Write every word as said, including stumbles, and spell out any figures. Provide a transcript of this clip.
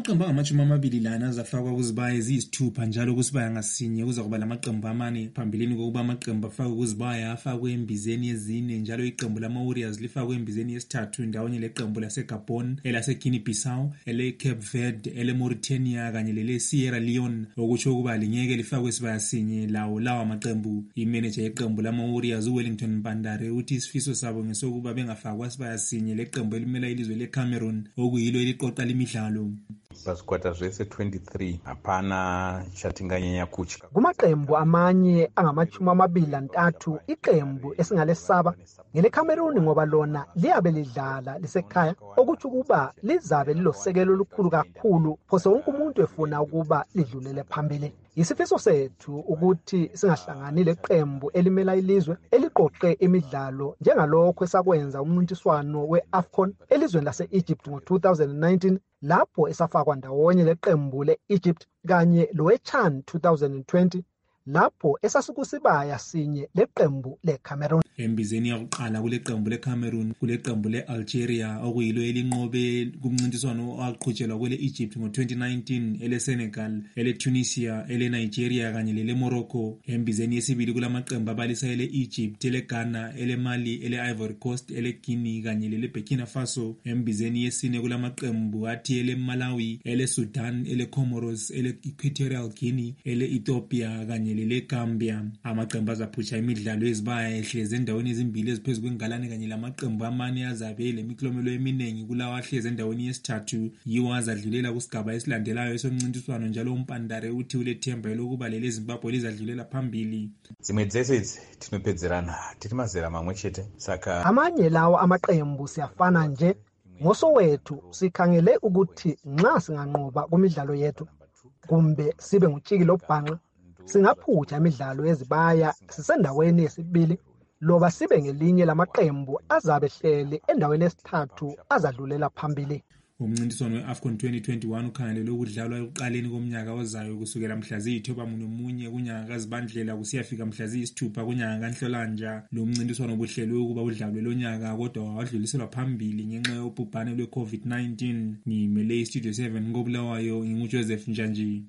Amaqembu angamashumi amabili lana azafakwa kuzibaya eziyisithupha njalo kusibaya ngasinye kuza kuba lamaqembu amane phambilini kokuba amaqembu afakwe kuzibaya afakwe embizeni yezine njalo iqembu lama-Warriors lifakwe embizeni yesithathu ndawonye leqembu laseGabon, elase-Guinea Bissau, ele-Cape Verde, ele-Mauritania kanye lele-Sierra Leone, okutsho ukuba lingeke lifakwe isibaya sinye lawo lawa maqembu. Imeneja yeqembu lama-Warriors uWellington Mpandare uthi isifiso sabo ngesokuba bengafakwa isibaya sinye leqembu elimela ilizwe leCameroon okuyilo eliqoqa limidlalo. Pazvikwata zvese twenty-three hapana chatinganyanya kutya. Kumaqembu amanye angamashumi amabili lantathu iqembu esingalesaba ngeleCameroon ngoba lona liyabe lidlala lisekhaya, okuthi ukuba lizabe lilosekelo olukhulu kakhulu phose wonke umuntu efuna ukuba lidlulele phambili. Isifiso sethu ukuthi singahlangani leqembu elimela ilizwe eliqoqe imidlalo njengalokho esakwenza umncintiswano we-AFCON elizweni lase-Egypt ngo-two thousand nineteen lapho esafakwa ndawonye leqembu le-Egypt kanye lowe-CHAN two thousand twenty lapho esasikusibaya sinye leqembu leCameroon. Embizeni yakuqala kule qembu leCameroon kule qembu le-Algeria okuyilo elinqobe kumncintiswano owaqhutshelwa kwele Egypt ngo-twenty nineteen, ele-Senegal, ele-Tunisia, ele-Nigeria kanye lele-Morocco. Embizeni yesibili kulamaqembu abalisa ele-Egypt, ele-Ghana, ele-Mali, ele-Ivory Coast, ele-Guinea kanye lele-Burkina Faso. Embizeni yesine kulamaqembu athi ele-Malawi, ele-Sudan, ele-Comoros, ele-Equatorial Guinea, ele-Ethiopia kanye lele-Gambia. Amaqembu azaphutsha imidlalo ezibaya ehlezi endaweni ezimbili eziphezu kwengalane kanye lamaqembu amane azabe lemiklomelo eminingi kulawa ahlezi endaweni yesithathu yiwo azadlulela kusigaba esilandelayo esomncintiswano, njalo uMpandare uthi ulethemba lokuba lele Zimbabwe lizadlulela phambili. Zimwe dzese idzi tinopedzerana tiri mazera mamwe chete, saka amanye lawo amaqembu siyafana nje. Ngosowethu sikhangele ukuthi nxa singanqoba kumidlalo yethu kumbe sibe ngutshiki lobhanqa singaphutha imidlalo ezibaya sisendaweni yesibili loba sibe ngelinye lamaqembu azabe hleli endaweni yesithathu azadlulela phambili. Umncintiswano we-AFCON twenty twenty-one ukhangelelwe ukudlalwa ekuqaleni komnyaka ozayo kusukela mhla ziyithoba nomunye kunyanga kaZibandlela kusiyafika mhla ziyisithupha kunyanga kaNhlolanja. Lo mncintiswano ubuhlelwe ukuba udlalwe lonyaka kodwa wadluliselwa phambili ngenxa yobhubhane lwe-COVID nineteen. Ngimele iStudio seven koBulawayo, nginguJoseph Njanji.